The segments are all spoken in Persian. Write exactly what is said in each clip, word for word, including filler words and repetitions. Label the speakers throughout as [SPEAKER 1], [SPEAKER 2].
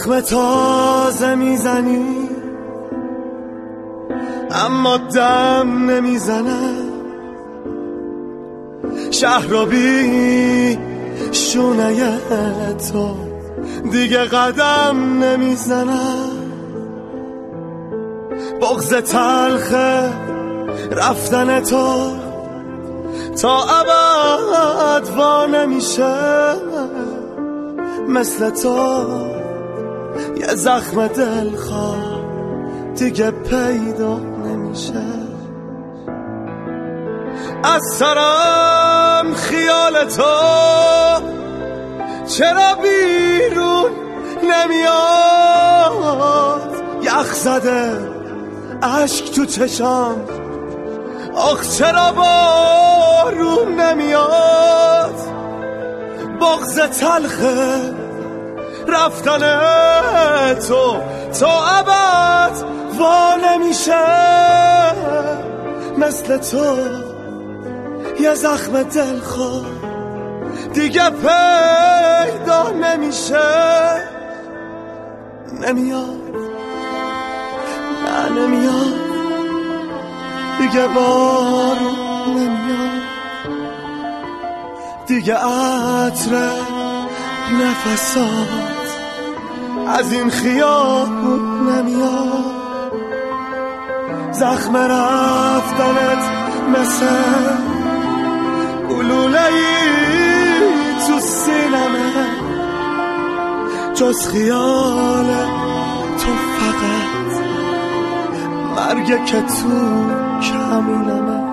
[SPEAKER 1] زخم تازه میزنی اما دم نمیزنه، شهر رو بی شونه تو دیگه قدم نمیزنه. بغض تلخ رفتن تو تا ابد وا نمیشه، مثل تو یه زخم دلخواه دیگه پیدا نمیشه. از سرم خیال تو چرا بیرون نمیاد، یخ زده عشق تو چشام، آخ چرا بارون نمیاد. بغض تلخه رفتن تو تا ابد وا نمیشه، مثل تو یه زخم دلخواه دیگه پیدا نمیشه. نمیاد، نه نمیاد دیگه، بارون نمیاد دیگه، عطر نفسات از این خیابون نمیاد. زخم رفتنت مثل گلوله‌ای تو سینمه، جز خیال تو فقط مرگ که تو کمینمه.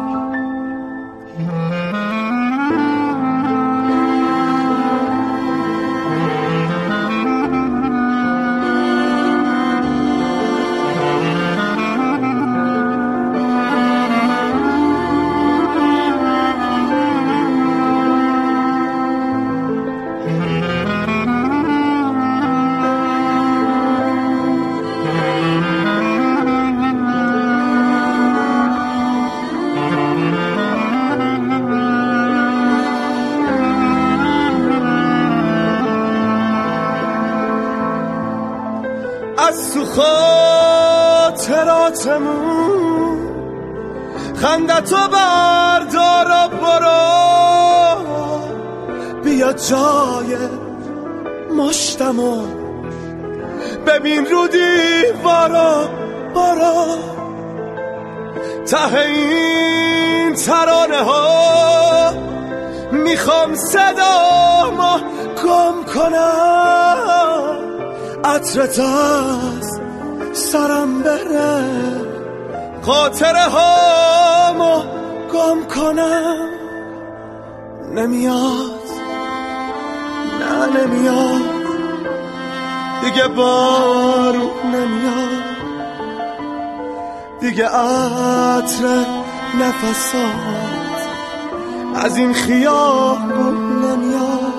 [SPEAKER 1] از تو خاطراتمون خندتو بردار و برو، بیا جای مشتمو ببین رو دیوارا، برو ته این ترانه ها میخوام صدامو گم کنم، عطرت از سرم بره خاطره هامو گم کنم. نمیاد، نه نمیاد دیگه، بارون نمیاد دیگه، عطر نفسات از این خیابون نمیاد.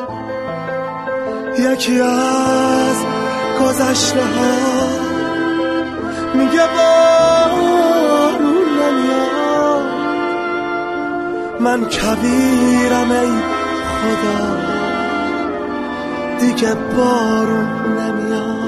[SPEAKER 1] یکی از گذشته ها میگه بارون نمیاد، من کبیرم ای خدا دیگه، بارون نمیاد.